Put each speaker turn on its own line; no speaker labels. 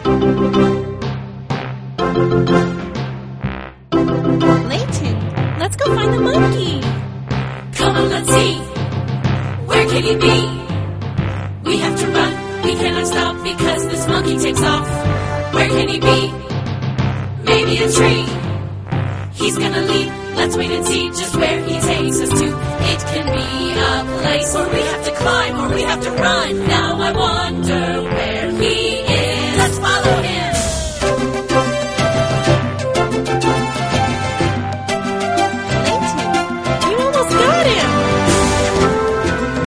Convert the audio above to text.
Layton, let's go find the monkey.
Come on, let's see. Where can he be? We have to run. We cannot stop because this monkey takes off. Where can he be? Maybe a tree. He's gonna leap. Let's wait and see just where he takes us to. It can be a place where we have to climb or we have to run. Now I wonder where